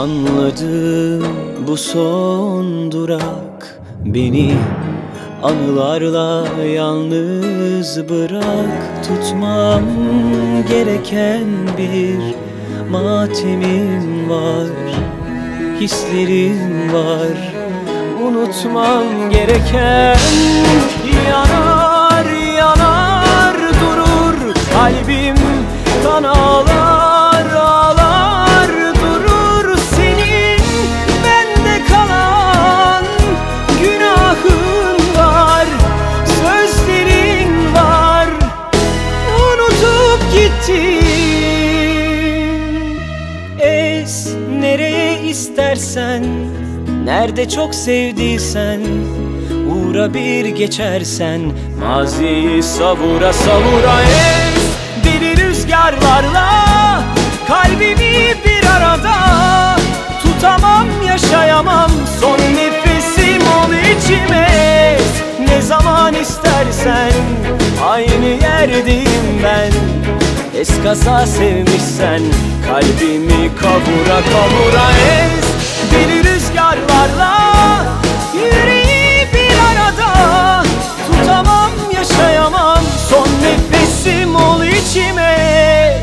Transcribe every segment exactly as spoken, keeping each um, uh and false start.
Anladım, bu son durak. Beni anılarla yalnız bırak. Tutmam gereken bir matemim var, hislerim var. Unutmam gereken, yanar yanar durur kalbim, kan ağlar ağlar durur. Senin bende kalan günahın var, sözlerin var, unutup gittin. Es nereye istersen, nerede çok sevdiysen, uğra bir geçersen. Maziyi savura savura es deli rüzgarlarla kalbimi bir arada. Tutamam, yaşayamam, son nefesim ol içime. Ne zaman istersen aynı yerdeyim ben. Eskaza sevmişsen kalbimi kavura kavura es deli rüzgarlarla yüreği bir arada. Tutamam, yaşayamam, son nefesim ol içime.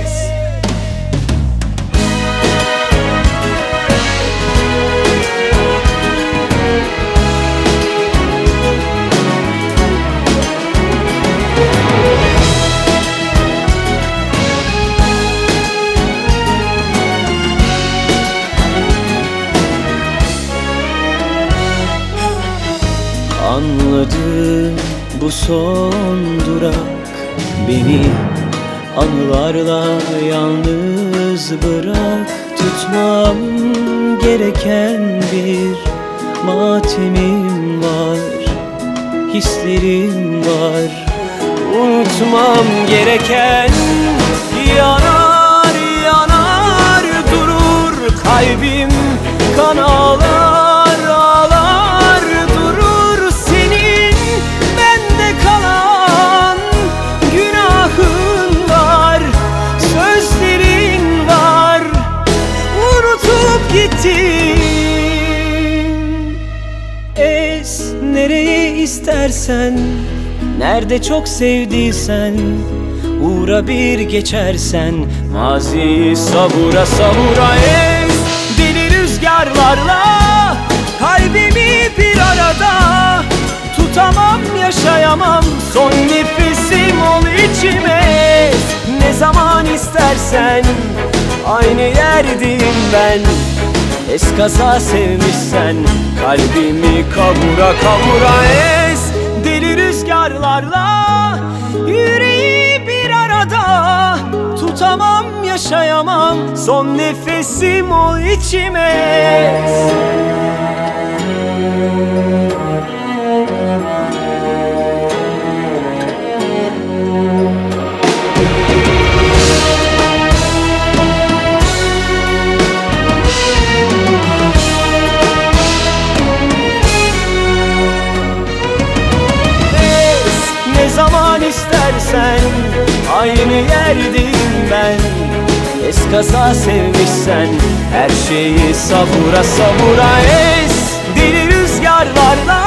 Anladım, bu son durak. Beni anılarla yalnız bırak. Tutmam gereken bir matemim var, hislerim var. Unutmam gereken, yanar yanar durur kalbim, kan ağlar ağlar durur. Senin bende kalan günahın var, sözlerin var, unutup gittin. Es nereye istersen, nerede çok sevdiysen, uğra bir geçersen. Maziyi savura savura es deli rüzgarlarla kalbimi bir arada. Tutamam, yaşayamam, son nefesim ol içime. Ne zaman istersen aynı yerdeyim ben. Eskaza sevmişsen kalbimi kavura kavura es deli rüzgarlarla yüreği bir arada. Tutamam, yaşayamam, son nefesim ol içime. Ne zaman istersen aynı yerdeyim ben. Eskaza sevmişsen her şeyi savura savura es deli rüzgarlarla